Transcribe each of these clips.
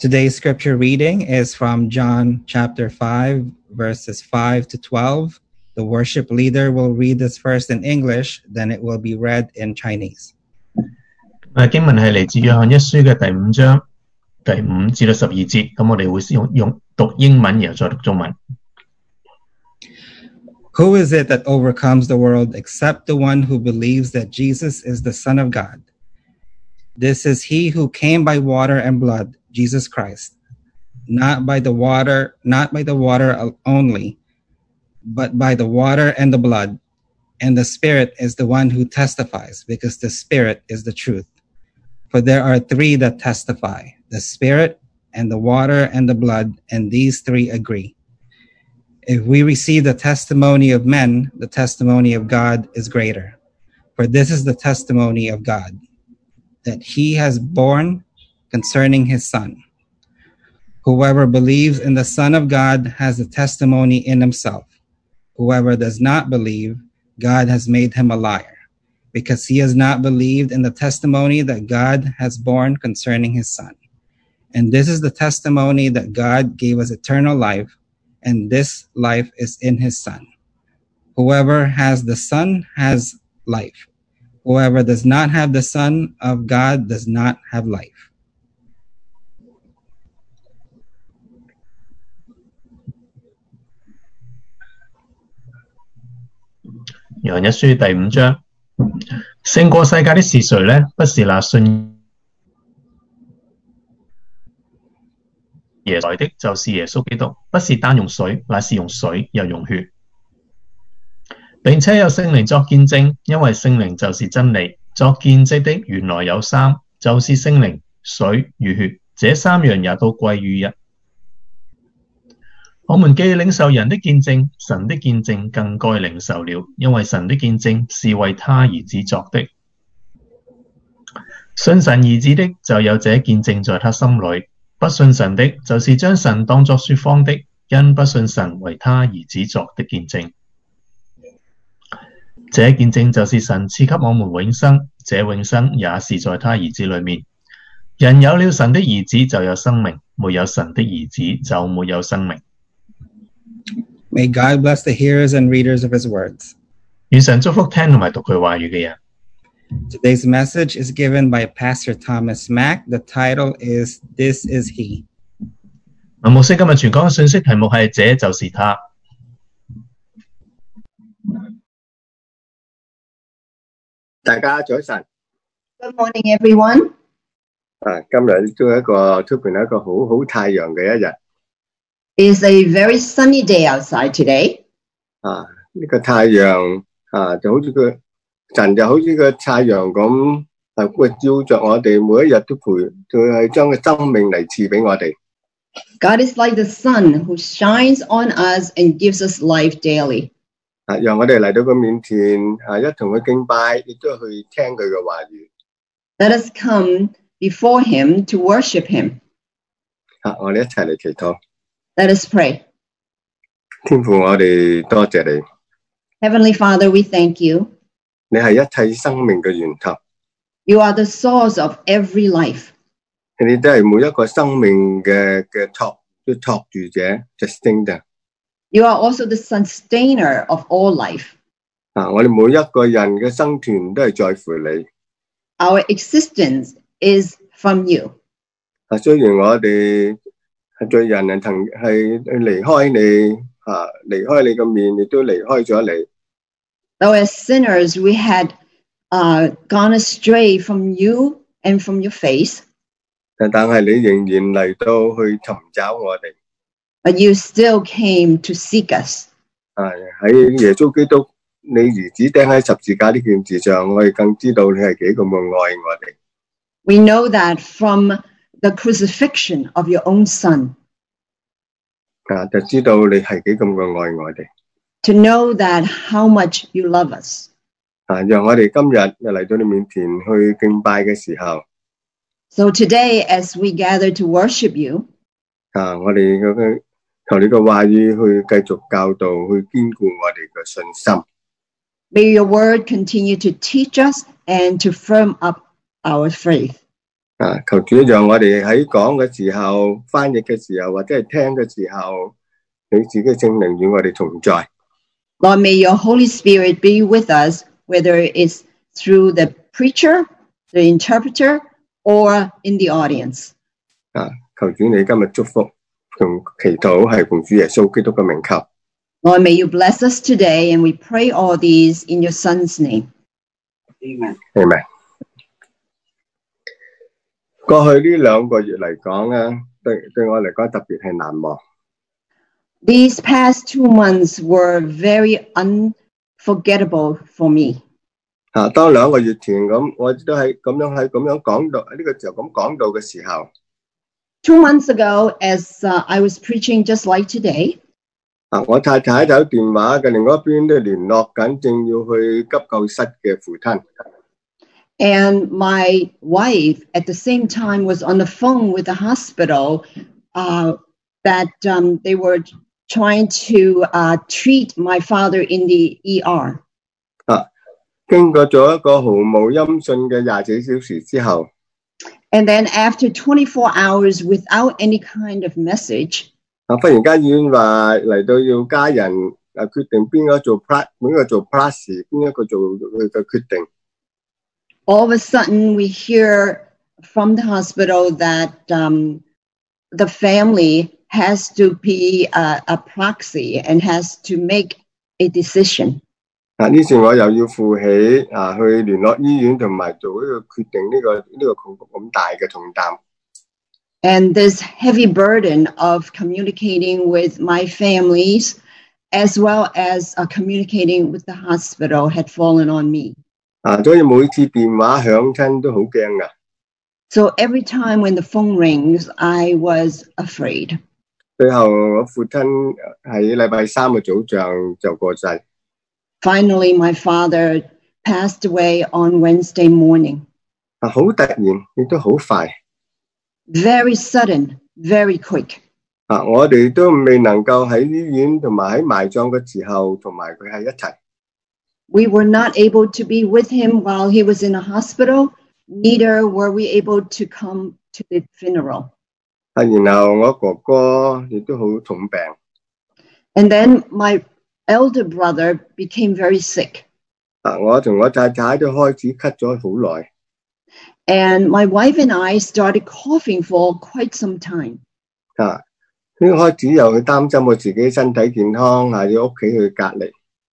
Today's scripture reading is from John chapter 5, verses 5 to 12. The worship leader will read this first in English, then it will be read in Chinese. 經文係嚟自約翰一書嘅第5章第5至到12節，咁我哋會用讀英文，然後再讀中文。 Who is it that overcomes the world except the one who believes that Jesus is the Son of God? This is he who came by water and blood, Jesus Christ, not by the water only, but by the water and the blood. And the Spirit is the one who testifies, because the Spirit is the truth. For there are three that testify, the Spirit and the water and the blood, and these three agree. If we receive the testimony of men, the testimony of God is greater. For this is the testimony of God, that he has borne concerning his Son. Whoever believes in the Son of God has a testimony in himself. Whoever does not believe, God has made him a liar, because he has not believed in the testimony that God has borne concerning his Son. And this is the testimony that God gave us eternal life, and this life is in his Son. Whoever has the Son has life. Whoever does not have the Son of God does not have life. 約翰一書第5章，勝過世界的是誰呢？不是那信耶穌來的，就是耶穌基督，不是單用水，乃是用水又用血。並且有聖靈作見證，因為聖靈就是真理。作見證的原來有三，就是聖靈、水與血，這三樣也都歸於一。我們既領受人的見證，神的見證更該領受了，因為神的見證是為他兒子作的。信神兒子的就有這見證在他心裏，不信神的就是將神當作說謊的，因不信神為他兒子作的見證。這見證就是神賜給我們永生，這永生也是在他兒子裏面。人有了神的兒子就有生命，沒有神的兒子就沒有生命。 May God bless the hearers and readers of his words. 願神祝福聽同埋讀佢話語嘅人。 Today's message is given by Pastor Thomas Mack. The title is This Is He. 牧師今日傳講嘅信息題目係這就是他。 大家早晨。 Good morning, everyone. 今日都係一個出邊係一個好太陽嘅一日。 It's a very sunny day outside today. 呢個太陽就好似個神就好似個太陽咁，佢照着我哋每一日都佢係將個生命嚟賜俾我哋。 God is like the sun who shines on us and gives us life daily. 讓我哋嚟到佢面前一同佢敬拜，亦都去聽佢嘅話語。 Let us come before him to worship him. 我哋一齊嚟祈禱。 Let us pray. 天父，我哋多謝你。 Heavenly Father, we thank you. 你係一切生命嘅源頭。 You are the source of every life. 你都係每一個生命嘅托住者 ，sustainer。 You are also the sustainer of all life. 我哋每一個人嘅生存都係在乎你。 Our existence is from you. 雖然我哋係罪人係離開你，離開你嘅面，亦都離開咗你。 Though as sinners we had gone astray from you and from your face. 但係你仍然嚟到去尋找我哋。 But you still came to seek us. 喺耶穌基督你兒子釘喺十字架呢件事上，我哋更知道你係幾咁愛我哋。 We know that from the crucifixion of your own son. 就知道你係幾咁愛我哋。 To know that how much you love us. 讓我哋今日嚟到你面前去敬拜嘅時候。 So today, as we gather to worship you. 我哋求你嘅話語去繼續教導，去堅固我哋嘅信心。 May your word continue to teach us and to firm up our faith. 求主讓我哋喺講嘅時候、翻譯嘅時候或者係聽嘅時候，你自己聖靈與我哋同在。 Lord, may your Holy Spirit be with us, whether it's through the preacher, the interpreter, or in the audience. 求主你今日祝福同祈禱係奉主耶穌基督嘅名求。 Lord, may you bless us today, and we pray all these in your Son's name. Amen. Amen. 過去呢2個月嚟講咧，對我嚟講特別係難忘。 These past 2 months were very unforgettable for me. 當2個月前咁，我都係咁樣講到呢個時候咁講到嘅時候。 2 months ago, as I was preaching just like today, 我太太就喺電話嘅另外一邊都聯絡緊，正要去急救室嘅父親。 And my wife at the same time was on the phone with the hospital that they were trying to treat my father in the ER. 經過咗一個毫無音訊嘅24小時之後。 And then after 24 hours without any kind of message, 忽然間醫院話嚟到要家人決定邊個做 plus， 邊個做 plus， 邊一個做佢嘅決定。 All of a sudden we hear from the hospital that the family has to be a proxy and has to make a decision. 於是我又要負起去聯絡醫院同埋做呢個決定呢個咁大嘅重擔。 And this heavy burden of communicating with my families as well as communicating with the hospital had fallen on me. 所以每次電話響親都好驚㗎。 So every time when the phone rings, I was afraid. 最後我父親喺禮拜3嘅早上就過世。 Finally, my father passed away on Wednesday morning. 好突然，亦都好快。 Very sudden, very quick. 我哋都未能夠喺醫院同埋喺埋葬嘅時候同埋佢喺一齊。 We were not able to be with him while he was in a hospital. Neither were we able to come to the funeral. 然後我哥哥亦都好重病。 And then my elder brother became very sick. 我同我太太都開始咳咗好耐。 And my wife and I started coughing for quite some time. 開始又去擔心我自己身體健康，要屋企去隔離。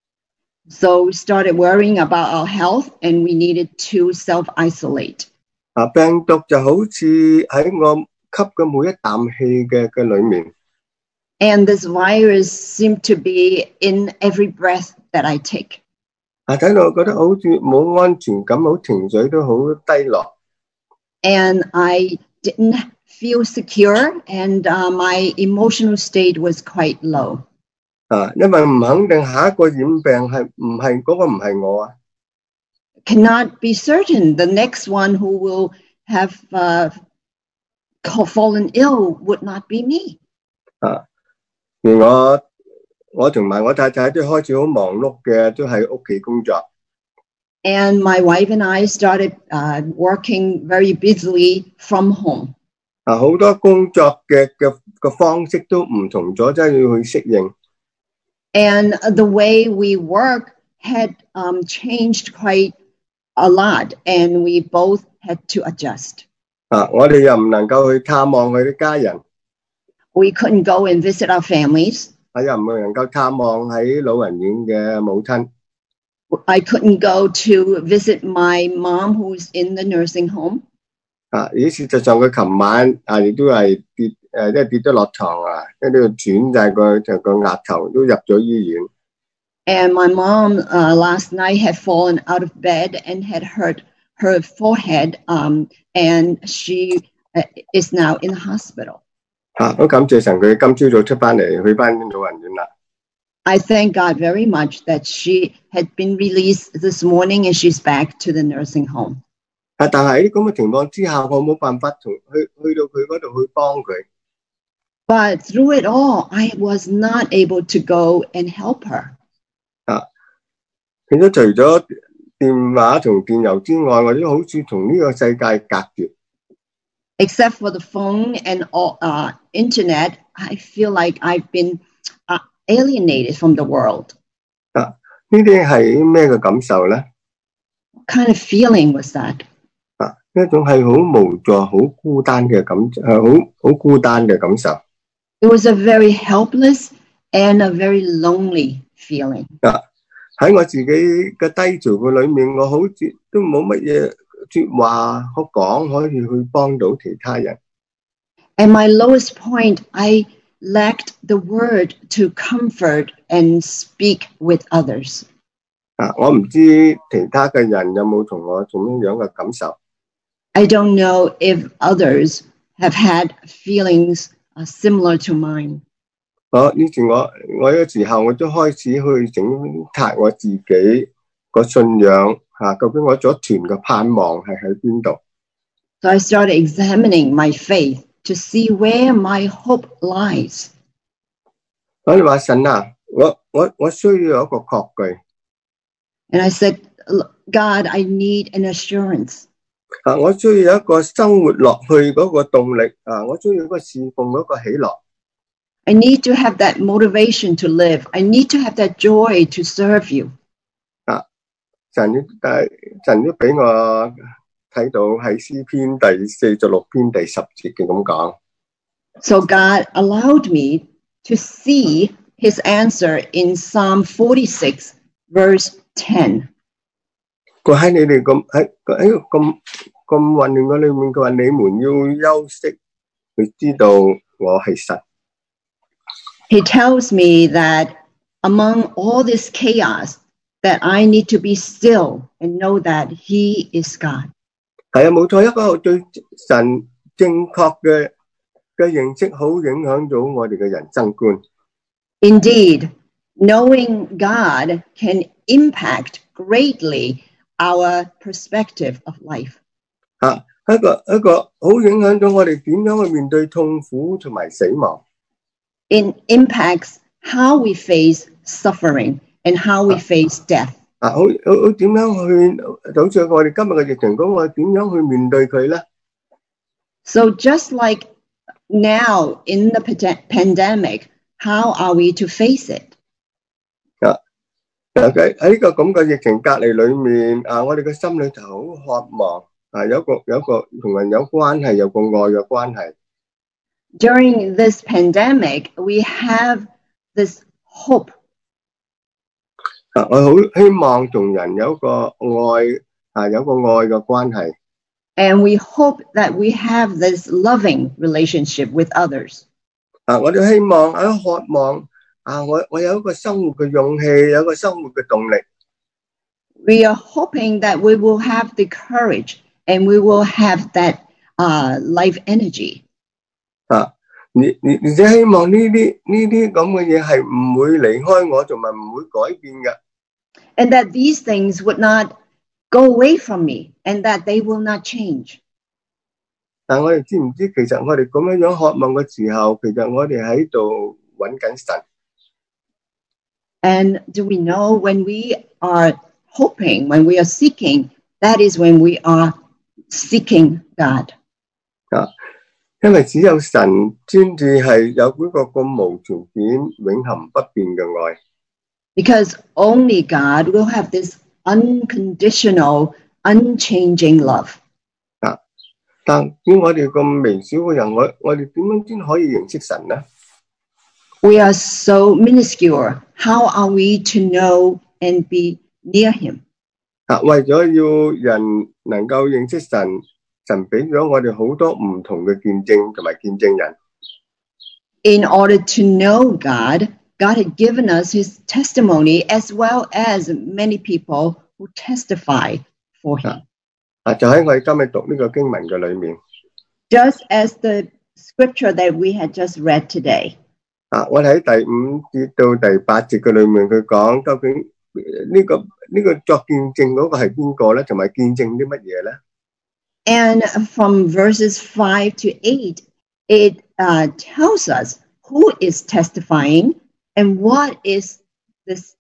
So we started worrying about our health, and we needed to self-isolate. 病毒就好似喺我吸嘅每一啖氣嘅裏面。 And this virus seemed to be in every breath that I take. 睇到我覺得好似冇安全感，好情緒都好低落。 And I didn't feel secure, and my emotional state was quite low. 因為唔肯定下一個染病係唔係嗰個唔係我啊。 Cannot be certain the next one who will have fallen ill would not be me. 而我同埋我太太都開始好忙碌嘅，都喺屋企工作。 And my wife and I started working very busily from home. 好多工作嘅方式都唔同咗，真係要去適應。 And the way we work had changed quite a lot, and we both had to adjust. 我哋又唔能夠去探望佢啲家人。 We couldn't go and visit our families. 又唔能夠探望喺老人院嘅母親。 I couldn't go to visit my mom who's in the nursing home. 事實上佢琴晚亦都係跌咗落床跟住轉就係個額頭都入咗醫院。 And my mom last night had fallen out of bed and had hurt her forehead, and she is now in the hospital. 好感謝神，佢今朝早出翻嚟，去翻老人院啦。 I thank God very much that she had been released this morning and she's back to the nursing home. 但係喺咁嘅情況之下，我冇辦法去到佢嗰度去幫佢。 But through it all, I was not able to go and help her. 變咗除咗電話同電郵之外，我都好似同呢個世界隔絕。 Except for the phone and internet, I feel like I've been alienated from the world. 呢啲係咩嘅感受咧？ What kind of feeling was that? 一種係好無助、好孤單嘅好孤單嘅感受。 It was a very helpless and a very lonely feeling. 喺我自己嘅低潮嘅裏面，我好似都冇乜嘢説話可講，可以去幫到其他人。 At my lowest point, I lacked the word to comfort and speak with others. 我唔知其他嘅人有冇同我同樣嘅感受。 I don't know if others have had feelings similar to mine. 以前我有時候我都開始去整察我自己個信仰究竟我組團嘅盼望係喺邊度？ So I started examining my faith to see where my hope lies. 我哋話神啊，我需要有一個確據。 And I said, God, I need an assurance. 我需要有一個生活落去嗰個動力我需要一個侍奉嗰個喜樂。 I need to have that motivation to live. I need to have that joy to serve you. 神都俾我睇到喺詩篇第46篇第10節嘅咁講。 So God allowed me to see his answer in Psalm 46, verse 10. 佢喺你哋喺咁混亂嘅裏面，佢話你們要休息，佢知道我係神。 He tells me that among all this chaos, that I need to be still and know that he is God. 係冇錯，一個對神正確嘅認識，好影響到我哋嘅人生觀。 Indeed, knowing God can impact greatly our perspective of life. 一個好影響到我哋點樣去面對痛苦同埋死亡。 It impacts how we face suffering and how we face death. 好點樣去，好似我哋今日嘅疫情講，我哋點樣去面對佢咧？ So just like now in the pandemic, how are we to face it? 喺呢個咁嘅疫情隔離裏面，我哋嘅心裏頭好渴望有一個同人有關係，有個愛嘅關係。 During this pandemic, we have this hope. 我好希望同人有一個愛有個愛嘅關係。 And we hope that we have this loving relationship with others. 我哋希望渴望我有一個生活嘅勇氣，有一個生活嘅動力。 We are hoping that we will have the courage and we will have that life energy. 而且希望呢啲咁嘅嘢係唔會離開我，同埋唔會改變嘅。 And that these things would not go away from me and that they will not change. 但我哋知唔知其實我哋咁樣渴望嘅時候，其實我哋喺度揾緊神。 And do we know when we are hoping, when we are seeking, that is when we are seeking God. 因為只有神先至係有嗰個咁無條件、永恆不變嘅愛。 Because only God will have this unconditional, unchanging love. 但係我哋咁微小嘅人，我哋點樣先可以認識神呢？ We are so minuscule. How are we to know and be near him? 為咗要人能夠認識神，神俾咗我哋好多唔同嘅見證同埋見證人。 In order to know God, God had given us his testimony as well as many people who testify for him. 就喺我哋今日讀呢個經文嘅裏面。 Just as the scripture that we had just read today. 我哋喺第5節到第8節嘅裏面，佢講究竟呢個作見證嗰個係邊個咧？同埋見證啲乜嘢咧？ And from verses 5 to 8, it tells us who is testifying and what is this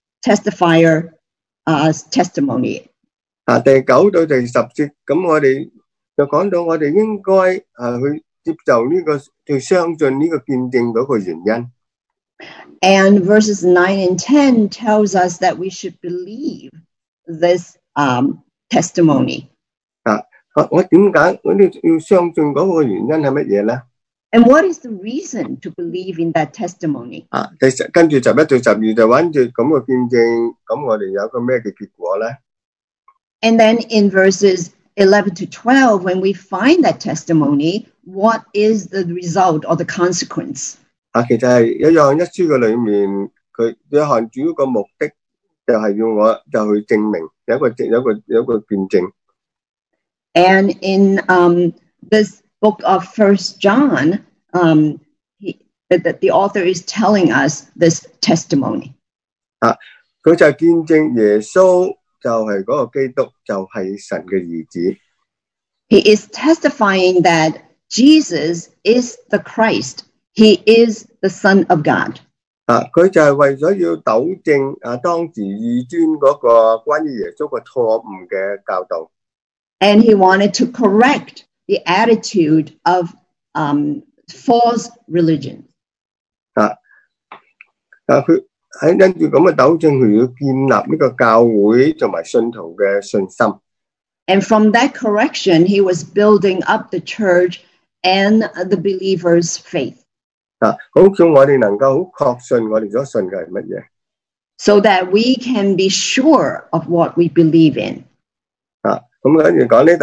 testifier's testimony. 第9到第10節，咁我哋就講到我哋應該去接受呢個去相信呢個見證嗰個原因。 And verses 9 and 10 tells us that we should believe this testimony. 我點解我哋要相信嗰個原因係乜嘢咧？ And what is the reason to believe in that testimony? 跟住11到12就揾住咁嘅見證，咁我哋有個咩嘅結果咧？ And then in verses 11 to 12, when we find that testimony, what is the result or the consequence? 其實係一樣一書嘅裏面，佢約翰主要個目的就係要我就去證明有一個見證。 And in this book of 1 John, the author is telling us this testimony. 佢就見證耶穌就係嗰個基督，就係神嘅兒子。 He is testifying that Jesus is the Christ. He is the Son of God. 佢就係為咗要糾正當時異端嗰個關於耶穌嘅錯誤嘅教導。 And he wanted to correct the attitude of false religion. 佢喺跟住咁嘅糾正，佢要建立呢個教會同埋信徒嘅信心。 And from that correction, he was building up the church and the believers' faith. 好叫我哋能夠好確信我哋所信嘅係乜嘢。 So that we can be sure of what we believe in. 咁跟住講呢，第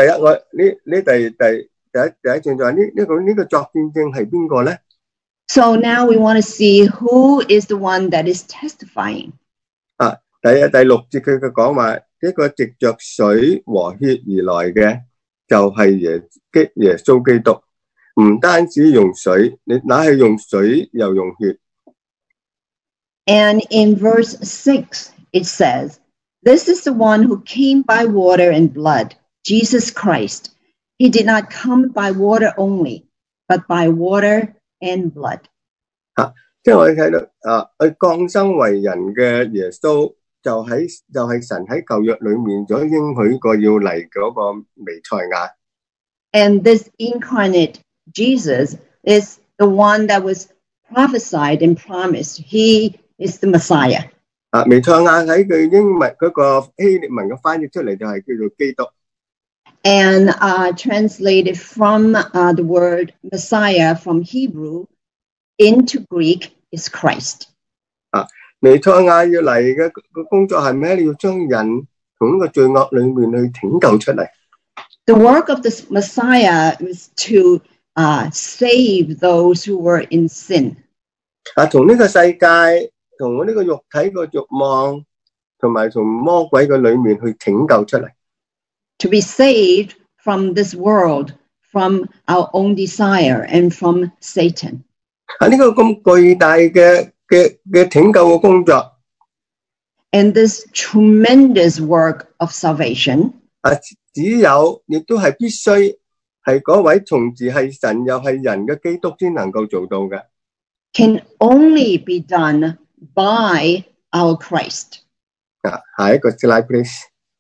一段就話呢個作見證係邊個咧？ So now we want to see who is the one that is testifying. 第6節佢講話，呢個藉着水和血而來嘅就係耶穌基督，唔單止用水，你那係用水又用血。 And in verse 6, it says, "This is the one who came by water and blood, Jesus Christ. He did not come by water only, but by water and blood." 即係我哋睇到佢降生為人嘅耶穌，就係神喺舊約裏面所應許過要嚟嗰個彌賽亞。 And this incarnate Jesus is the one that was prophesied and promised. He is the Messiah. 彌賽亞喺佢英文嗰個希臘文嘅翻譯出嚟就係叫做基督。 And translated from the word Messiah from Hebrew into Greek is Christ. 彌賽亞要嚟嘅個工作係咩？你要將人從呢個罪惡裏面去拯救出嚟。 The work of the Messiah is to save those who were in sin. 從呢個世界，從呢個肉體個慾望，同埋從魔鬼嘅裏面去拯救出嚟。 To be saved from this world, from our own desire, and from Satan. 呢個咁巨大嘅拯救嘅工作。 And this tremendous work of salvation. 只有亦都係必須係嗰位同時係神又係人嘅基督先能夠做到嘅。 Can only be done by our Christ. 下一個 slide please.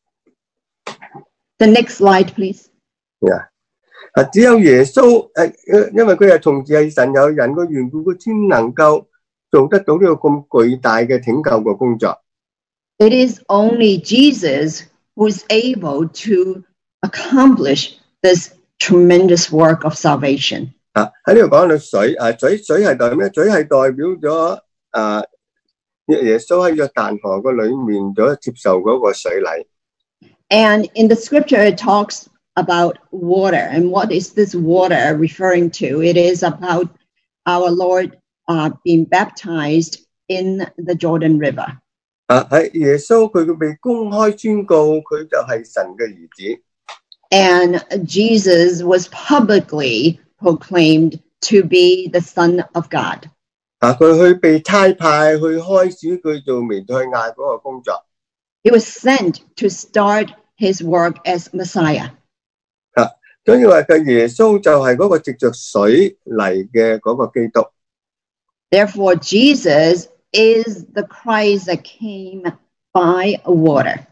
The next slide please. 只有耶穌因為佢係同時係神又係人嘅緣故，佢先能夠做得到呢個咁巨大嘅拯救嘅工作。 It is only Jesus who is able to accomplish this tremendous work of salvation. 喺呢度講到水，水係代表咩？水係代表咗耶穌喺約旦河個裏面所接受嗰個水禮。 And in the scripture it talks about water. And what is this water referring to? It is about our Lord being baptized in the Jordan River. 係耶穌佢被公開宣告佢就係神嘅兒子。 And Jesus was publicly proclaimed to be the Son of God. 佢去被差派去開始佢做彌賽亞嗰個工作。 He was sent to start his work as Messiah. 所以話嘅耶穌就係嗰個藉着水嚟嘅嗰個基督。 Therefore, Jesus is the Christ that came by water.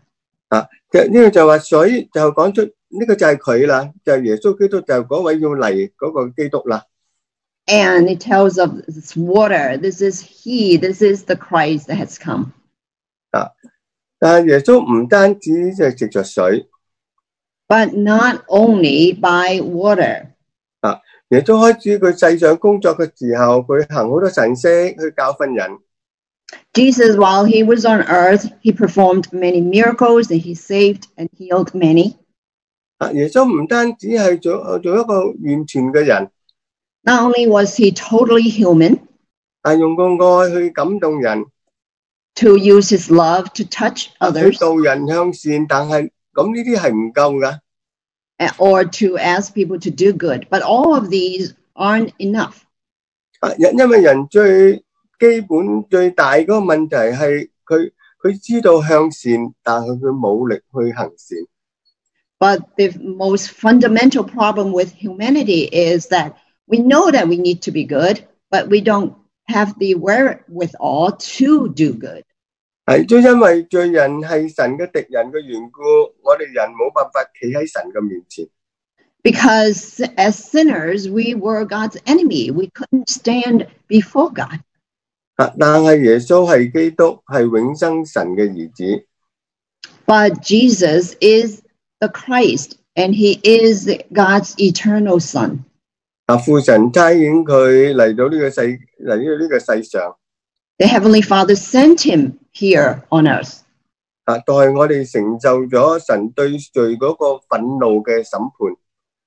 呢個就話水就講出呢個就係佢啦，就係耶穌基督，就係嗰位要嚟嗰個基督啦。 And it tells of this water. This is he. This is the Christ that has come. 但係耶穌唔單止就係藉着水， But not only by water. 耶穌開始佢世上工作嘅時候，佢行好多神蹟去教訓人。 Jesus, while he was on earth, he performed many miracles and he saved and healed many. 耶穌唔單止係做一個完全嘅人， Not only was he totally human, 但用個愛去感動人， to use his love to touch 去 others, 導人向善，但係咁呢啲係唔夠㗎。 or to ask people to do good. But all of these aren't enough. 因為人最基本最大嗰個問題係佢知道向善，但係佢冇力去行善。 But the most fundamental problem with humanity is that we know that we need to be good, but we don't have the wherewithal to do good. 係都因為罪人係神嘅敵人嘅緣故，我哋人冇辦法企喺神嘅面前。 Because as sinners, we were God's enemy. We couldn't stand before God. 但係耶穌係基督，係永生神嘅兒子。 But Jesus is the Christ, and he is God's eternal Son. 父神差遣佢嚟到呢個世上， The Heavenly Father sent him here on earth 代我哋成就咗神對罪嗰個憤怒嘅審判。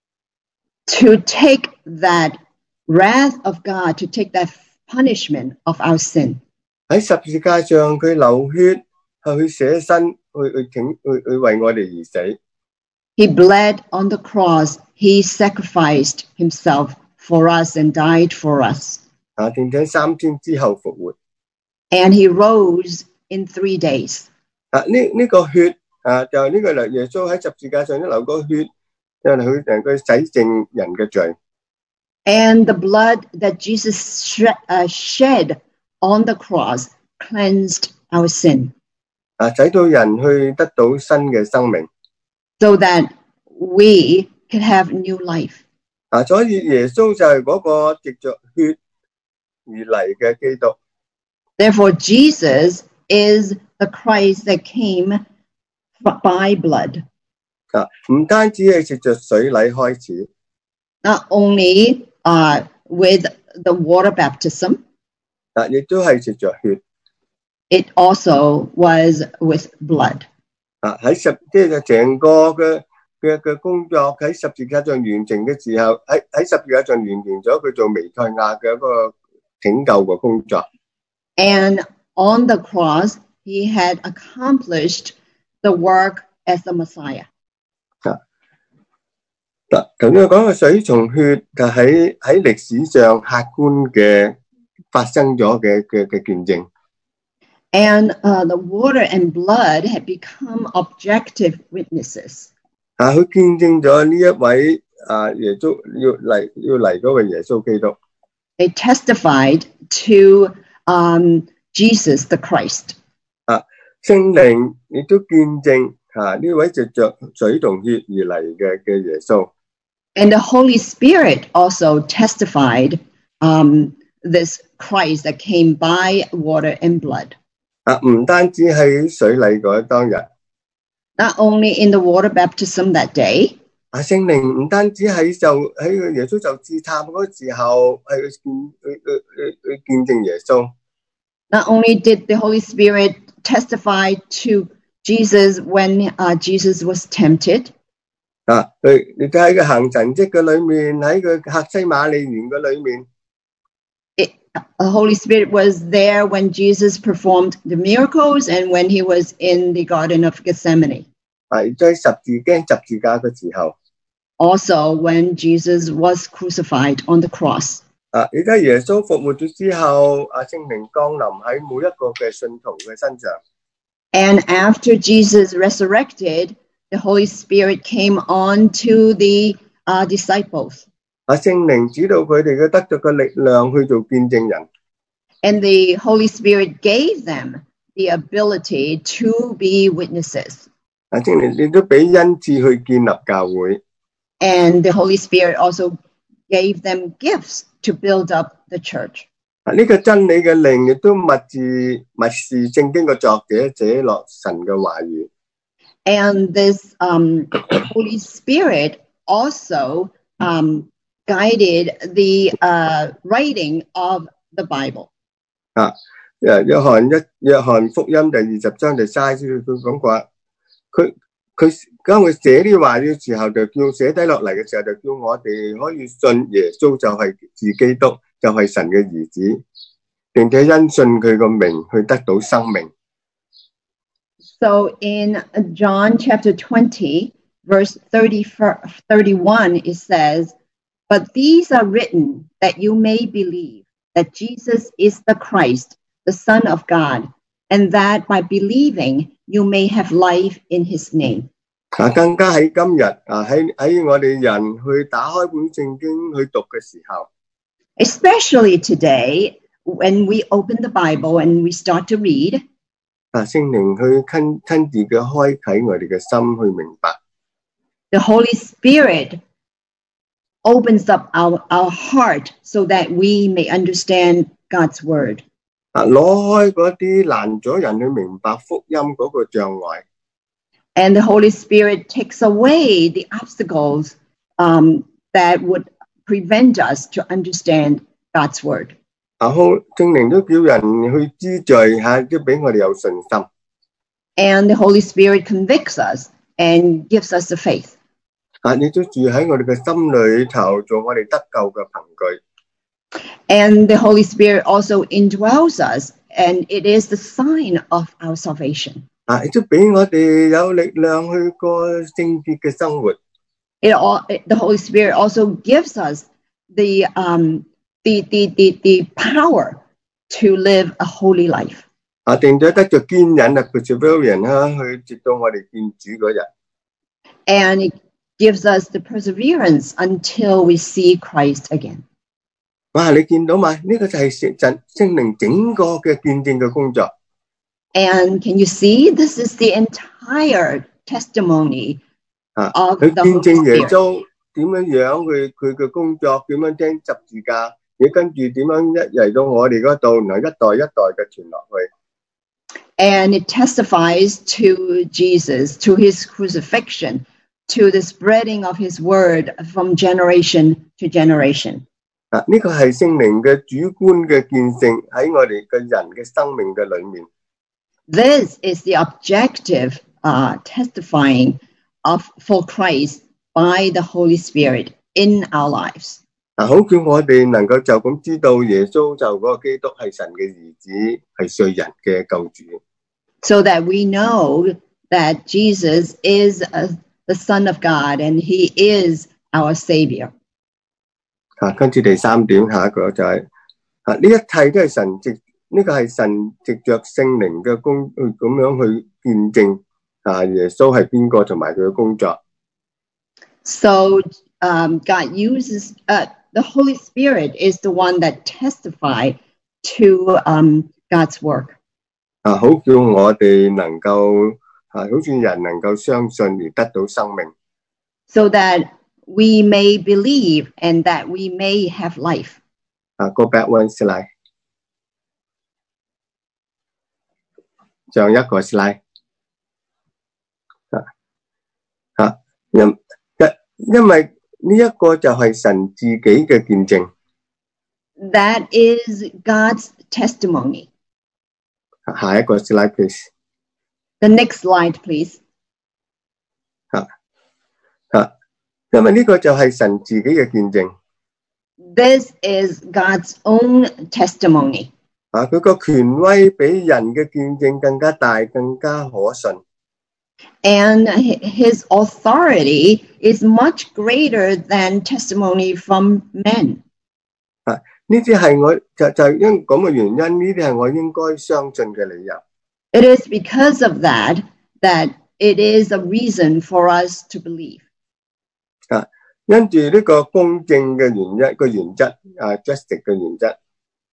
to take that wrath of God, to take that punishment of our sin. 喺十字架上，佢流血，係去捨身，去為我哋而死。 He bled on the cross. He sacrificed himself for us and died for us. 並且3天之後復活。 And he rose in 3 days. 呢個血就係呢個耶穌喺十字架上流個血，就係佢洗淨人嘅罪。 And the blood that Jesus shed on the cross cleansed our sin. 使到人去得到新嘅生命。 So that we could have new life. 所以耶穌就係嗰個藉着血而嚟嘅基督。 Therefore, Jesus is the Christ that came by blood. 唔單止係藉着水禮開始， Not only with the water baptism, 亦都係藉着血。 it also was with blood. 喺即係成個嘅工作喺十字架上完成嘅時候，喺十字架上完成咗佢做彌賽亞嘅一個拯救嘅工作。 And on the cross, he had accomplished the work as the Messiah. 頭先我講嘅水同血就喺歷史上客觀嘅發生咗嘅見證。 And the water and blood had become objective witnesses. 佢見證咗呢一位耶穌要嚟嗰位耶穌基督。 They testified to Jesus the Christ. 聖靈亦都見證呢位藉着水同血而嚟嘅耶穌。 And the Holy Spirit also testified this Christ that came by water and blood. 唔單止喺水禮嗰當日， Not only in the water baptism that day, 聖靈唔單止喺耶穌就自探嗰個時候係去見證耶穌。 not only did the Holy Spirit testify to Jesus when Jesus was tempted, 你睇喺佢行神蹟嘅裏面，喺佢客西馬利園嘅裏面。 the Holy Spirit was there when Jesus performed the miracles and when he was in the Garden of Gethsemane. 在十字架嘅時候。 Also when Jesus was crucified on the cross. 而家耶穌復活咗之後，聖靈降臨喺每一個嘅信徒嘅身上。 And after Jesus resurrected, the Holy Spirit came on to the disciples. 聖靈指導佢哋嘅得着嘅力量去做見證人。 And the Holy Spirit gave them the ability to be witnesses. 聖靈亦都俾恩賜去建立教會。 And the Holy Spirit also gave them gifts to build up the church. 呢個真理嘅靈亦都默示聖經嘅作者寫落神嘅話語。 And this Holy Spirit also guided the writing of the Bible. 約翰福音第20章第30節佢講過，佢當佢寫呢啲話嘅時候，就叫寫低落嚟嘅時候，就叫我哋可以信耶穌就係是基督，就係神嘅兒子，並且因信佢個名去得到生命。 So in John chapter 20, verse 31, it says, "But these are written that you may believe that Jesus is the Christ, the Son of God, and that by believing you may have life in his name." 更加喺今日喺我哋人去打開本聖經去讀嘅時候 especially today when we open the Bible and we start to read, 聖靈去親自嘅開啟我哋嘅心去明白。 the Holy Spirit opens up our heart so that we may understand God's word. 攞開嗰啲難咗人去明白福音嗰個障礙。 And the Holy Spirit takes away the obstacles that would prevent us to understand God's word. 聖靈都叫人去知罪吓，都俾我哋有信心。 And the Holy Spirit convicts us and gives us the faith. 你都住喺我哋嘅心裏頭，做我哋得救嘅憑據。 And the Holy Spirit also indwells us, and it is the sign of our salvation. 亦都俾我哋有力量去過聖潔嘅生活。 The Holy Spirit also gives us the power to live a holy life. 定咗得着堅忍perseverance 去直到我哋見主嗰日。 And it gives us the perseverance until we see Christ again. 你見到嘛？呢個就係聖靈整個嘅見證嘅工作。 And can you see? This is the entire testimony of the Holy Spirit. 見證耶穌點樣佢嘅工作，點樣釘十字架，你跟住點樣一嚟到我哋嗰度，然後一代一代嘅傳落去。 And it testifies to Jesus, to his crucifixion, to the spreading of his word from generation to generation. 呢個係聖靈嘅主觀嘅見證喺我哋嘅人嘅生命嘅裏面。 This is the objective testifying for Christ by the Holy Spirit in our lives. 好叫我哋能夠就咁知道耶穌就嗰個基督係神嘅兒子，係罪人嘅救主。 So that we know that Jesus is the Son of God and he is our Savior. 跟住第3點，下一個就係呢一切都係神藉呢個係神藉着聖靈嘅工咁樣去見證耶穌係邊個同埋佢嘅工作。 So God uses the Holy Spirit is the one that testify to God's work. 好叫我哋能夠好似人能夠相信而得到生命。 So that we may believe and that we may have life. Go back one slide. 上一個 slide。因為呢一個就係神自己嘅見證。 That is God's testimony. 下一個 slide, please. The next slide, please. 因為呢個就係神自己嘅見證。 This is God's own testimony. 佢個權威比人嘅見證更加大，更加可信。 And his authority is much greater than testimony from men. 呢啲係我就因咁嘅原因，呢啲係我應該相信嘅理由。 It is because of that it is a reason for us to believe. 因住呢個公正嘅原則justice 嘅原則。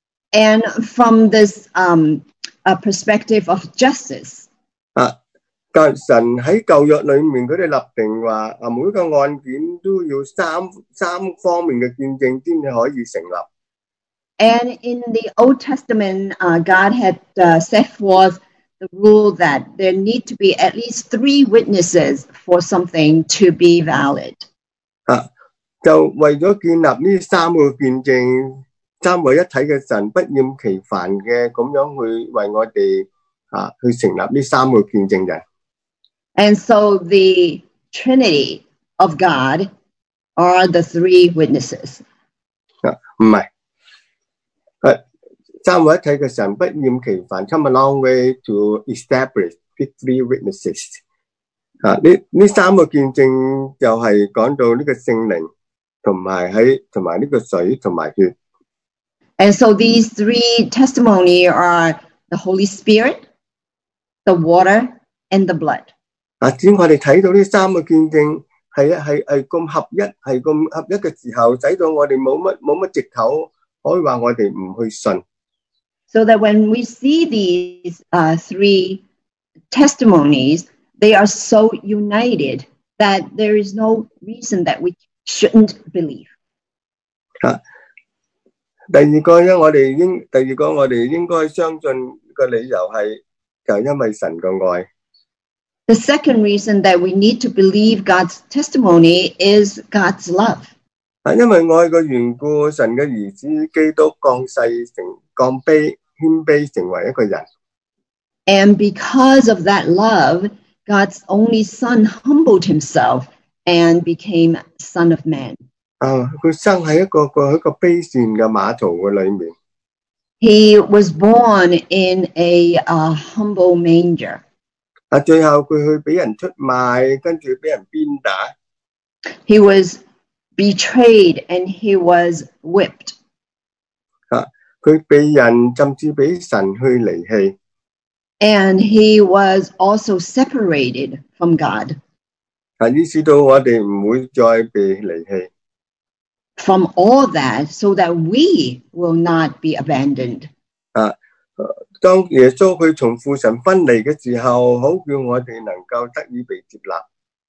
And from this perspective of justice. 神喺舊約裏面佢哋立定話每個案件都要三方面嘅見證先至可以成立。 And in the Old Testament, God had set forth the rule that there need to be at least 3 witnesses for something to be valid. 就為咗建立呢3個見證，三位一體嘅神不厭其煩嘅咁樣去為我哋去成立呢3個見證人。 And so the Trinity of God are the 3 witnesses. 唔係，三位一體嘅神不厭其煩 come a long way to establish the 3 witnesses. 呢3個見證就係講到呢個聖靈同埋呢個水同埋血。 And so these 3 testimony are the Holy Spirit, the water, and the blood. 只要我哋睇到呢3個見證係咁合一，係咁合一嘅時候，使到我哋冇乜藉口可以話我哋唔去信。 So that when we see these 3 testimonies, they are so united that there is no reason that we shouldn't believe. 第二個我哋應該相信嘅理由就係因為神嘅愛。 The second reason that we need to believe God's testimony is God's love. 因為愛嘅緣故，神嘅兒子基督降卑謙卑成為一個人。 And because of that love, God's only Son humbled himself and became Son of Man. 佢生喺一個卑賤嘅馬槽嘅裏面。 He was born in a humble manger. 最後佢去俾人出賣，跟住俾人鞭打。 He was betrayed and he was whipped. 佢被人甚至俾神去離棄。 And he was also separated from God. 以致到我哋唔會再被離棄。 From all that, so that we will not be abandoned. 當耶穌佢從父神分離嘅時候，好叫我哋能夠得以被接納。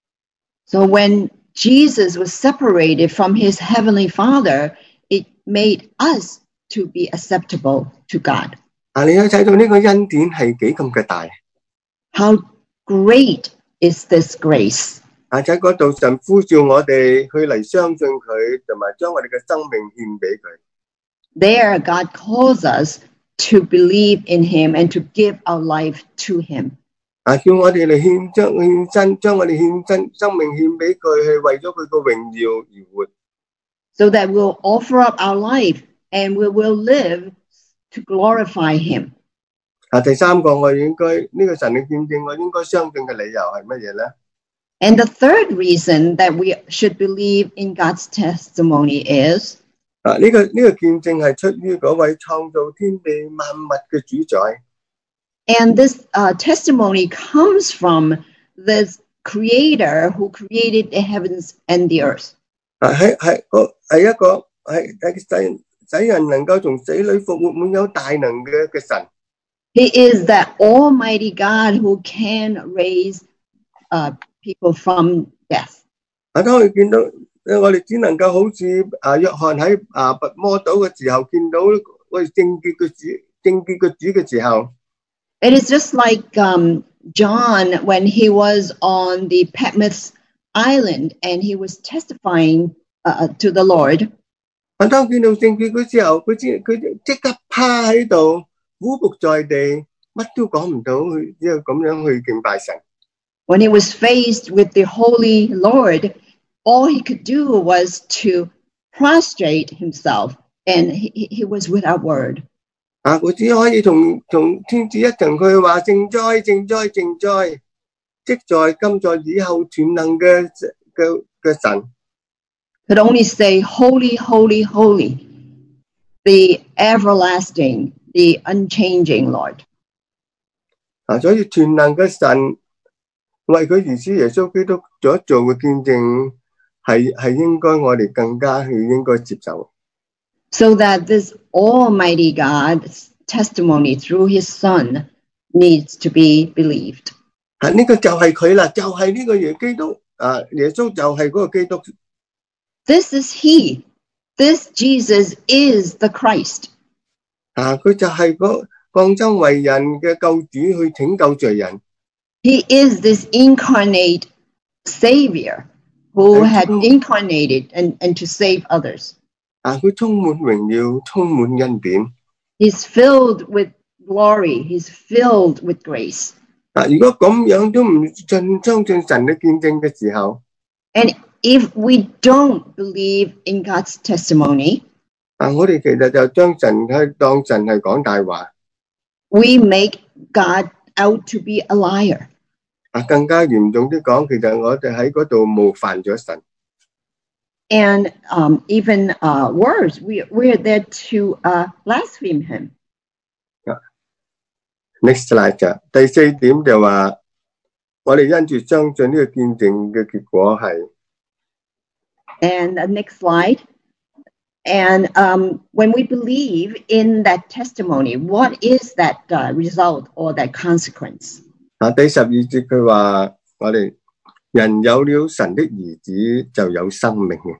So when Jesus was separated from his heavenly Father, it made us to be acceptable to God. 你可以睇到呢個恩典係幾咁嘅大。 How great is this grace? 喺嗰度神呼召我哋去嚟相信佢，同埋將我哋嘅生命獻俾佢。 There, God calls us to believe in him and to give our life to him. 叫我哋嚟將我哋獻身生命獻俾佢，係為咗佢個榮耀而活。 So that we'll offer up our life and we will live to glorify him. 第三個我應該呢個神嘅見證，我應該相信嘅理由係乜嘢咧？ And the third reason that we should believe in God's testimony is 呢個見證係出於嗰位創造天地萬物嘅主宰。 And this testimony comes from this creator who created the heavens and the earth. 係一個使人能夠從死裏復活滿有大能嘅神。 He is that Almighty God who can raise people from death. 當我哋見到我哋只能夠好似約翰喺拔摩島嘅時候見到我哋聖潔嘅主嘅時候。 It is just like John when he was on the Patmos Island and he was testifying to the Lord. 當見到聖潔嘅時候，佢即刻趴喺度，俯伏在地，乜都講唔到，只有咁樣去敬拜神。 When he was faced with the Holy Lord, all he could do was to prostrate himself, and he was without word. 佢只可以同天子一同佢話聖哉聖哉聖哉，即在今在以後全能嘅神。 Could only say holy, holy, holy, the everlasting, the unchanging Lord. 所以全能嘅神為佢兒子耶穌基督所做嘅見證，係應該我哋更加去應該接受。 So that this Almighty God's testimony through his Son needs to be believed. 呢個就係佢啦，就係呢個耶基督耶穌就係嗰個基督。 This is he. This Jesus is the Christ. 佢就係嗰降生為人嘅救主，去拯救罪人。 He is this incarnate Savior who had incarnated and to save others. 佢充滿榮耀，充滿恩典。 He's filled with glory. He's filled with grace. 如果咁樣都唔相信神嘅見證嘅時候， And if we don't believe in God's testimony, 我哋其實就將神當神係講大話。 we make God out to be a liar. 更加嚴重啲講，其實我哋喺嗰度冒犯咗神。 And even worse, we're there to blaspheme him. Next slide 就第4點就話，我哋因住相信呢個見證嘅結果係。 And next slide. And when we believe in that testimony, what is that result or that consequence? 第12節佢話，我哋人有了神的兒子就有生命嘅。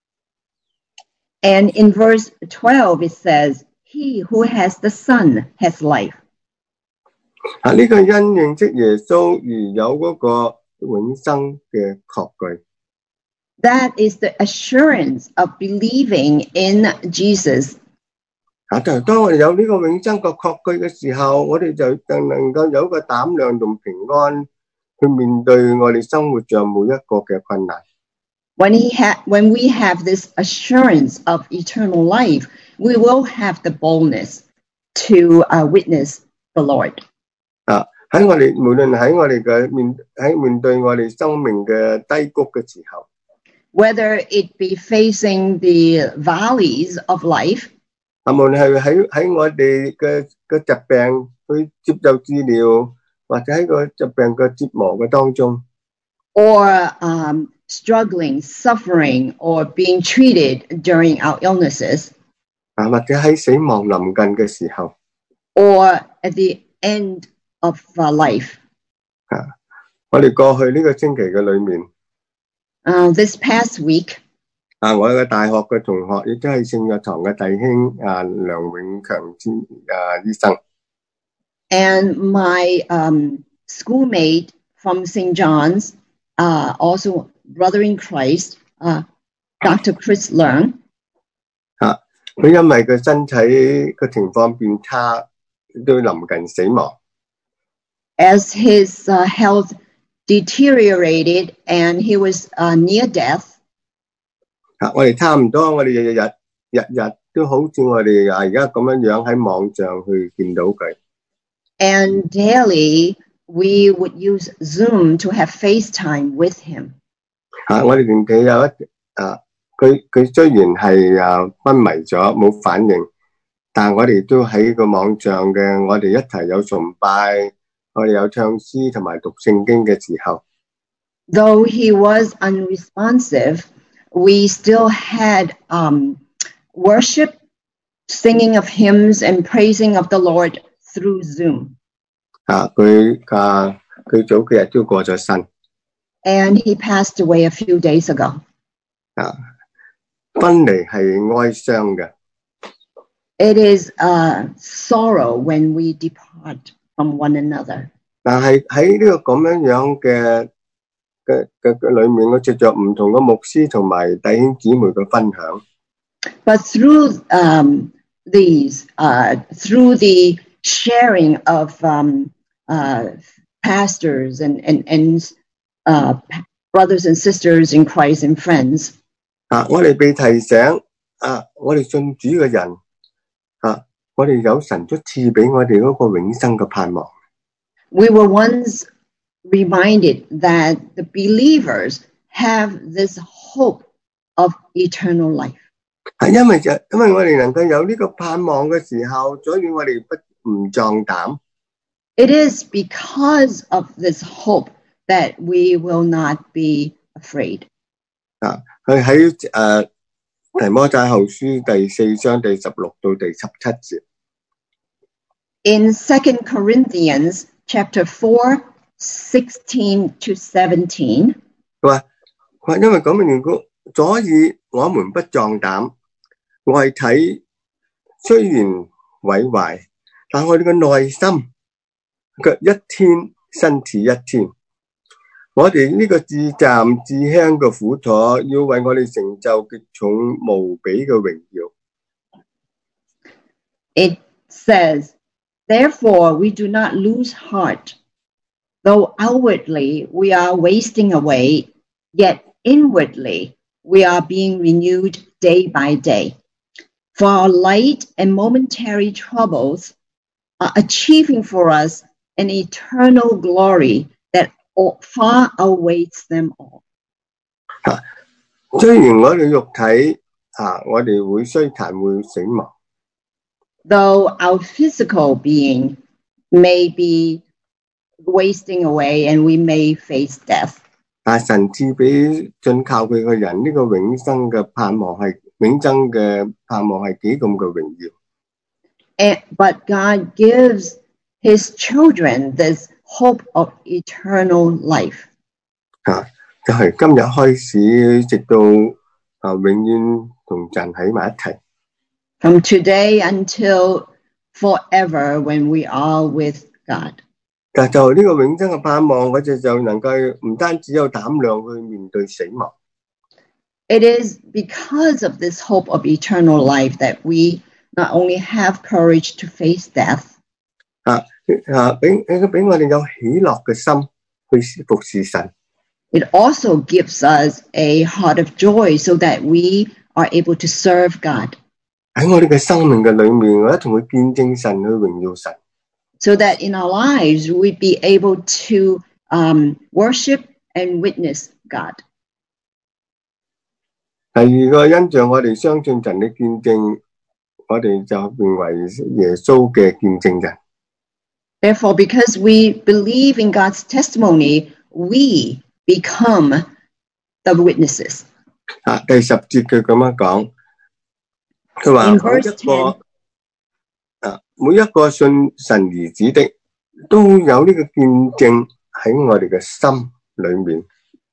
And in verse 12 it says, "He who has the Son has life." 呢個因認識耶穌而有嗰個永生嘅確據。 That is the assurance of believing in Jesus. 就當我哋有呢個永生嘅確據嘅時候，我哋就能夠有一個膽量同平安去面對我哋生活上每一個嘅困難。 When we have this assurance of eternal life, we will have the boldness to witness the Lord. 喺我哋無論喺我哋嘅面對我哋生命嘅低谷嘅時候， whether it be facing the valleys of life, 無論係喺我哋嘅疾病去接受治療，或者喺個疾病嘅折磨嘅當中， or struggling, suffering, or being treated during our illnesses, 或者喺死亡臨近嘅時候， or at the end of life. 我哋過去呢個星期嘅裏面， this past week, 我嘅大學嘅同學亦都係聖約堂嘅弟兄梁永強醫生。 And my schoolmate from St. John's, also brother in Christ, Dr. Chris Leung, 佢因為佢身體嘅情況變差，都臨近死亡。 as his health deteriorated and he was near death. 我哋差唔多，我哋日日都好似我哋而家咁樣喺網上去見到佢。 And daily we would use Zoom to have FaceTime with him. 我哋團體有佢雖然係昏迷咗冇反應，但我哋都喺個網上嘅，我哋一齊有崇拜，我哋有唱詩同埋讀聖經嘅時候。 Though he was unresponsive, we still had worship, singing of hymns, and praising of the Lord through Zoom. 佢早幾日都過咗身。 And he passed away a few days ago. 分離係哀傷嘅。 It is sorrow when we depart from one another. 但係喺呢個咁樣嘅裏面，我藉着唔同嘅牧師同埋弟兄姊妹嘅分享。 But through through the sharing of pastors and brothers and sisters in Christ and friends, 我哋被提醒我哋信主嘅人我哋有神所賜俾我哋嗰個永生嘅盼望。 We were once reminded that the believers have this hope of eternal life. 因為我哋能夠有呢個盼望嘅時候，所以我哋唔壯膽。 It is because of this hope that we will not be afraid. 佢喺提摩太後書第4章第16到第17節。 In 2 Corinthians chapter 4, 16 to 17. 佢話因為咁嘅緣故，所以我們不壯膽，外體雖然毀壞，但我哋嘅內心卻一天新似一天。我哋呢個至暫至輕嘅苦楚，要為我哋成就極重無比嘅榮耀。 It says, therefore we do not lose heart, though outwardly we are wasting away, yet inwardly we are being renewed day by day. For our light and momentary troubles are achieving for us an eternal glory that far outweighs them all. 雖然我哋肉體我哋會衰殘會死亡。 Though our physical being may be wasting away and we may face death. 但神賜俾信靠佢嘅人呢個永生嘅盼望係幾咁嘅榮耀。 But God gives His children this hope of eternal life. 就係今日開始，直到永遠同神喺埋一齊。 From today until forever, when we are with God. 但就呢個永生嘅盼望，我哋就能夠唔單止有膽量去面對死亡。 It is because of this hope of eternal life that we not only have courage to face death. 俾我哋有喜樂嘅心去服侍神。It also gives us a heart of joy so that we are able to serve God. 喺我哋嘅生命嘅裏面，我一同去見證神，去榮耀神。 So that in our lives we'd be able to worship and witness God. 第二個因着我哋相信神嘅見證，我哋就變為耶穌嘅見證人。 Therefore, because we believe in God's testimony, we become the witnesses. 第10節佢咁樣講，佢話每一個信神兒子的都有呢個見證喺我哋嘅心裏面。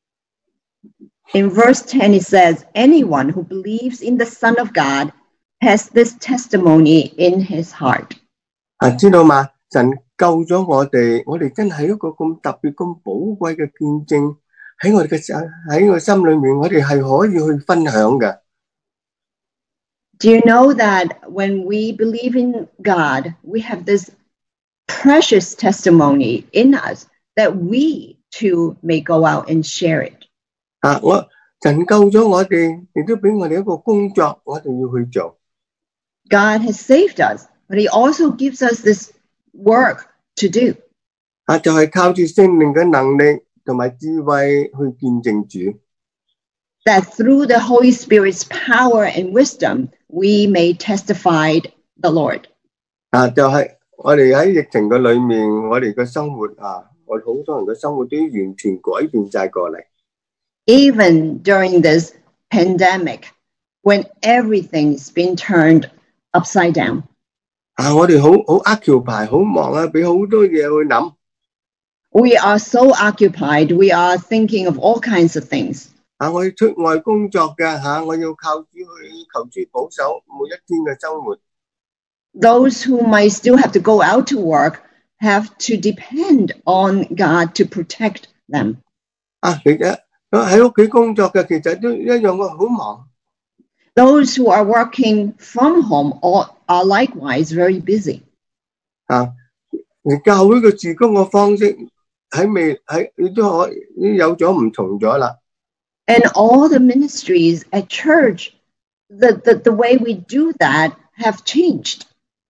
In verse 10 it says, anyone who believes in the Son of God has this testimony in his heart. 知道嘛？神救咗我哋真係一個咁特別、咁寶貴嘅見證喺我嘅心裏面，我哋係可以去分享嘅。 Do you know that when we believe in God, we have this precious testimony in us that we too may go out and share it? 神救咗我哋，亦都俾我哋一個工作，我哋要去做。 God has saved us, but He also gives us this work to do. 就係靠住聖靈嘅能力同埋智慧去見證主。 That through the Holy Spirit's power and wisdom, we may testify the Lord. 就係我哋喺疫情嘅裏面，我哋嘅生活我哋好多人嘅生活都完全改變晒過嚟。 Even during this pandemic, when everything's been turned upside down. 我哋好 occupy 好忙俾好多嘢去諗。 We are so occupied, we are thinking of all kinds of things. 我要出外工作嘅我要靠主去求主保守每一天嘅生活。 Those who might still have to go out to work have to depend on God to protect them. 其實喺屋企工作嘅，其實都一樣好忙。 Those who are working from home are likewise very busy. 教會嘅事工嘅方式亦都有咗唔同咗啦。 And all the ministries at church, the way we do that have changed.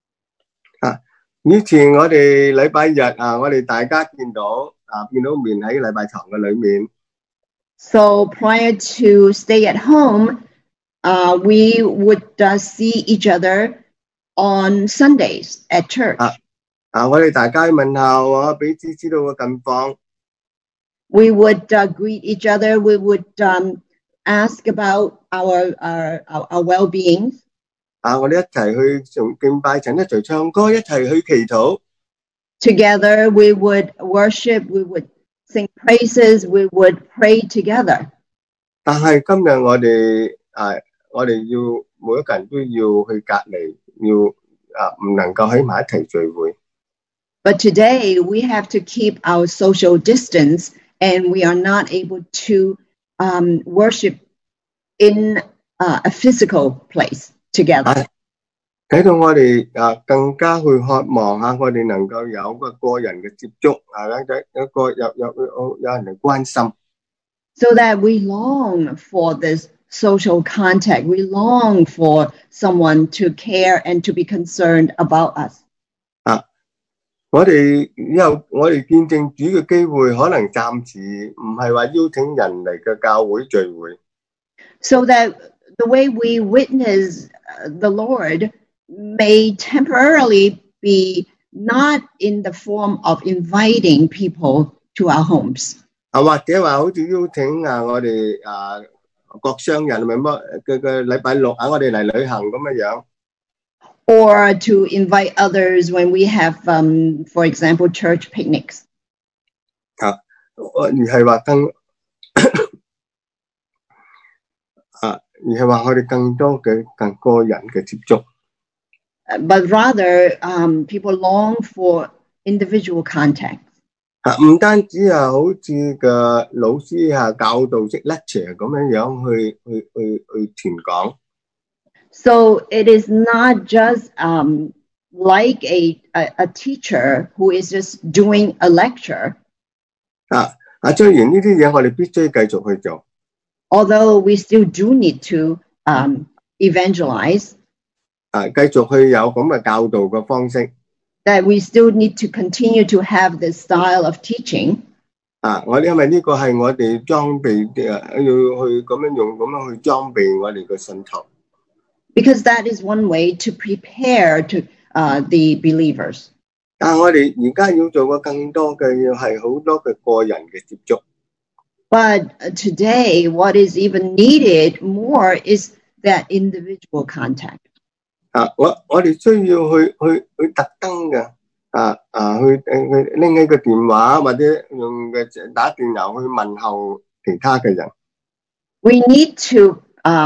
以前我哋禮拜日我哋大家見到面喺禮拜堂嘅裏面。 So prior to stay at home, we would see each other on Sundays at church. 我哋大家問候彼此知道個近況。 We would greet each other. We would ask about our well-being. 我哋一齊去敬拜神，一齊唱歌，一齊去祈禱。 Together, we would worship, we would sing praises, we would pray together. 但係今日我哋要每一個人都要去隔離，唔能夠喺埋一齊聚會。 But today, we have to keep our social distance, and we are not able to worship in a physical place together. 睇到我哋更加去渴望我哋能夠有個人嘅接觸有人嚟關心。 So that we long for this social contact, we long for someone to care and to be concerned about us. 我哋見證主嘅機會，可能暫時唔係話邀請人嚟嘅教會聚會。 So that the way we witness the Lord may temporarily be not in the form of inviting people to our homes. 或者話好似邀請我哋各商人咪乜嘅禮拜六我哋嚟旅行咁樣。 Or to invite others when we have, for example, church picnics. 而係話我哋更多嘅更個人嘅接觸。 But rather, people long for individual contact. 唔單止好似個老師教導式 lecture 咁樣去傳講。 So it is not just like a teacher who is just doing a lecture. 雖然呢啲嘢我哋必須繼續去做。 Although we still do need to evangelize. 繼續去有咁嘅教導嘅方式。 That we still need to continue to have this style of teaching. 我哋因為呢個係我哋裝備要去咁樣去裝備我哋嘅信徒。 Because that is one way to prepare to the believers. 但係我哋而家要做嘅更多嘅要係好多嘅個人嘅接觸。 But today, what is even needed more is that individual contact. 我哋需要去特登嘅去拎起個電話或者用嘅打電郵去問候其他嘅人。 We need to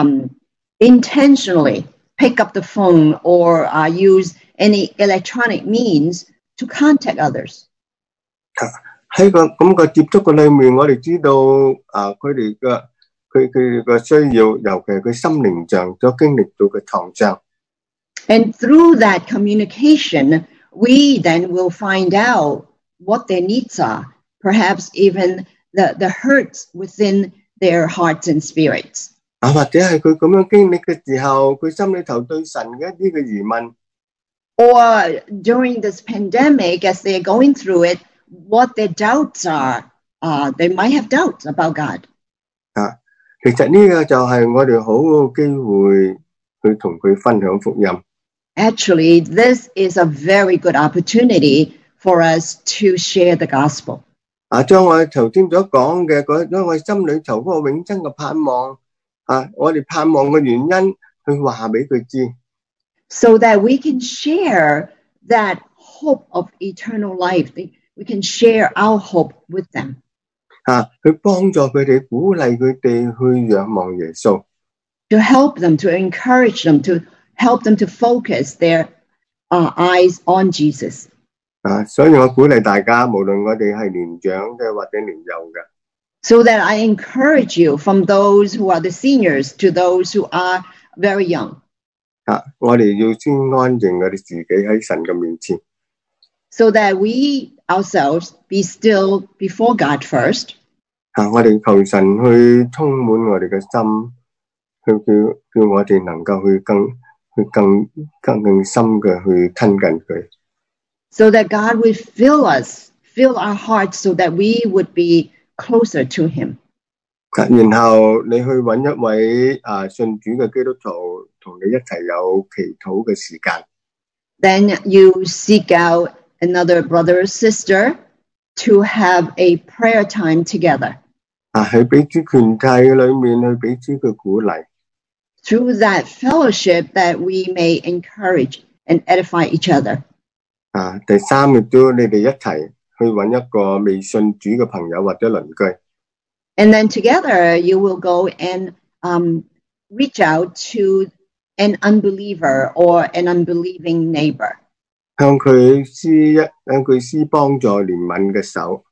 intentionally pick up the phone or use any electronic means to contact others. 喺個咁嘅接觸嘅裏面，我哋知道佢哋嘅需要，尤其係佢心靈上所經歷到嘅創傷。 And through that communication, we then will find out what their needs are, perhaps even the hurts within their hearts and spirits. 或者係佢咁樣經歷嘅時候，佢心裏頭對神嘅一啲嘅疑問。 Or during this pandemic, as they are going through it, what their doubts are. They might have doubts about God. 其實呢個就係我哋好嘅機會去同佢分享福音。 Actually, this is a very good opportunity for us to share the gospel. 將我頭先所講嘅嗰我心裏頭嗰個永生嘅盼望，我哋盼望嘅原因，去話俾佢知。 So that we can share that hope of eternal life. We can share our hope with them. 去幫助佢哋，鼓勵佢哋去仰望耶穌。 To help them, to encourage them, to help them to focus their eyes on Jesus. 所以我鼓勵大家，無論我哋係年長嘅或者年幼嘅。 So that I encourage you, from those who are the seniors to those who are very young. 我哋要先安靜我哋自己喺神嘅面前。 So that we ourselves be still before God first. 我哋求神去充滿我哋嘅心，去叫我哋能夠去更深嘅去親近佢。 So that God would fill our hearts, so that we would be closer to Him. 然後你去揾一位信主嘅基督徒，同你一齊有祈禱嘅時間。 Then you seek out another brother or sister to have a prayer time together. 喺彼此團契裏面去彼此嘅鼓勵。 Through that fellowship, that we may encourage and edify each other. 第三亦都你哋一齊去揾一個未信主嘅朋友或者鄰居。 And then together you will go and reach out to an unbeliever or an unbelieving neighbor. 向佢施幫助憐憫嘅手。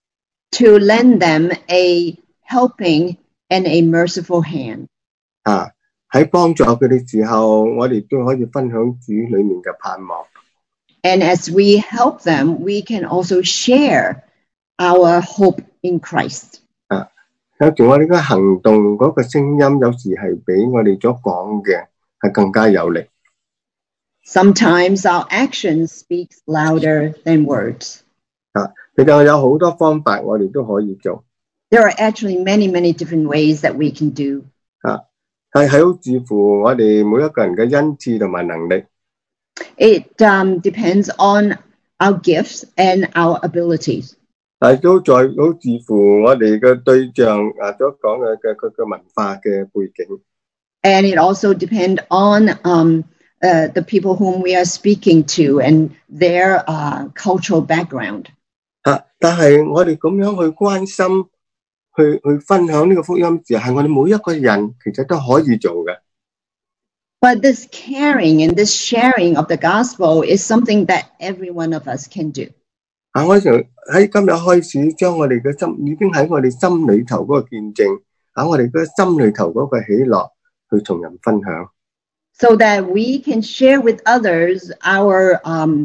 To lend them a helping and a merciful hand. 喺幫助佢哋時候，我哋都可以分享主裏面嘅盼望。 And as we help them, we can also share our hope in Christ. 有時我哋嘅行動嗰個聲音，有時係比我哋所講嘅係更加有力。 Sometimes our actions speak louder than words. 其實有好多方法我哋都可以做。 There are actually many different ways that we can do. 係好視乎我哋每一個人嘅恩賜同埋能力。 It depends on our gifts and our abilities. 都在好視乎我哋嘅對象所講嘅佢嘅文化嘅背景。 And it also depends on the people whom we are speaking to and their cultural background. 但係我哋咁樣去關心、去分享呢個福音時，係我哋每一個人其實都可以做嘅。 But this caring and this sharing of the gospel is something that every one of us can do. 我就喺今日開始，將我哋嘅心已經喺我哋心裏頭嗰個見證，我哋嘅心裏頭嗰個喜樂，去同人分享。 So that we can share with others our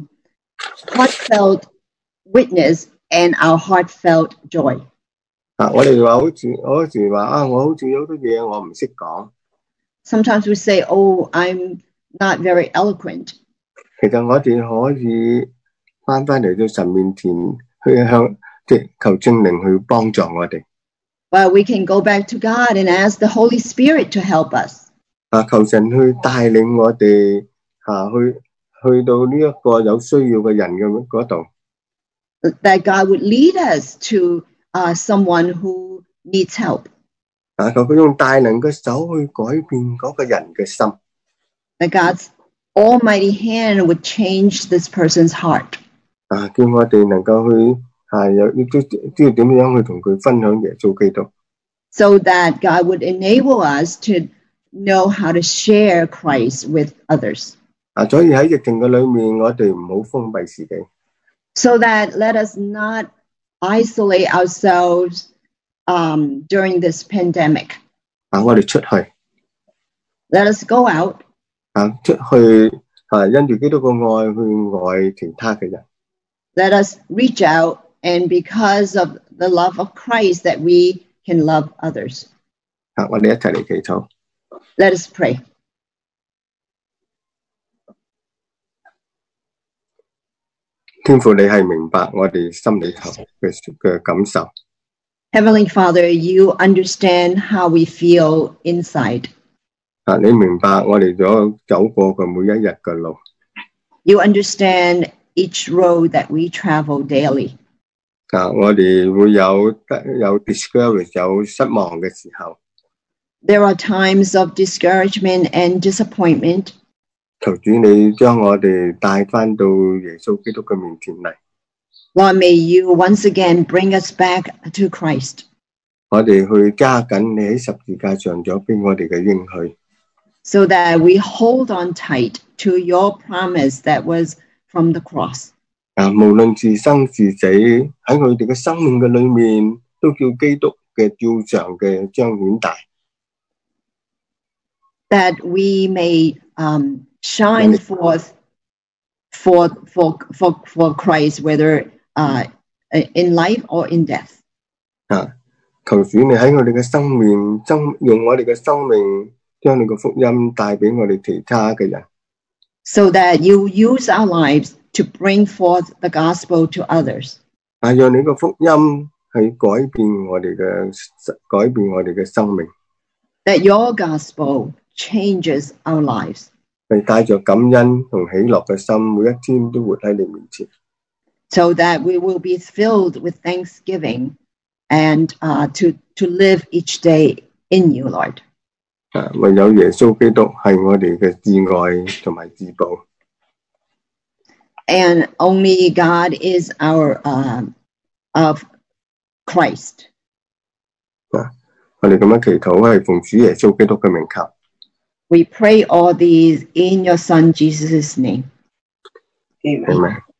heartfelt witness and our heartfelt joy. 我哋話好似話我好似有好多嘢我唔識講。 Sometimes we say, "Oh, I'm not very eloquent." 其實我哋可以翻嚟到神面前，去求聖靈去幫助我哋。 But we can go back to God and ask the Holy Spirit to help us. 求神去帶領我哋去到呢一個有需要嘅人嘅嗰度。 That God would lead us to someone who needs help. 求佢用大能嘅手去改變嗰個人嘅心。 That God's almighty hand would change this person's heart. 叫我哋能夠去知道點樣去同佢分享耶穌基督。 So that God would enable us to know how to share Christ with others. 所以喺疫情嘅裏面，我哋唔好封閉自己。 So that let us not isolate ourselves during this pandemic. 我哋出去。 Let us go out. 出去因住基督嘅愛去愛其他嘅人。 Let us reach out, and because of the love of Christ, that we can love others. 我哋一齊嚟祈禱。 Let us pray. 天父，你係明白我哋心裏頭嘅感受。 Heavenly Father, you understand how we feel inside. 你明白我哋走過嘅每一日嘅路。 You understand each road that we travel daily. 我哋會有 discourage 有失望嘅時候。 There are times of discouragement and disappointment. 求主你將我哋帶返到耶穌基督嘅面前嚟。 Lord, may you once again bring us back to Christ. 我哋去加緊你喺十字架上咗俾我哋嘅應許。 So that we hold on tight to your promise that was from the cross. 無論是生是死，喺佢哋嘅生命嘅裏面，都叫基督嘅照常嘅彰顯大。 That we may shine forth for Christ, whether in life or in death. 求主你喺我哋嘅生命用我哋嘅生命將你嘅福音帶俾我哋其他嘅人。 So that you use our lives to bring forth the gospel to others. 讓你嘅福音去改變我哋嘅生命。 That your gospel changes our lives. 係帶着感恩同喜樂嘅心，每一天都活喺你面前。 So that we will be filled with thanksgiving and to live each day in you, Lord. 唯有耶穌基督係我哋嘅至愛同埋至寶。 and only God is our of Christ. 我哋咁樣祈禱係奉主耶穌基督嘅名求。 We pray all these in your Son Jesus' name. Amen.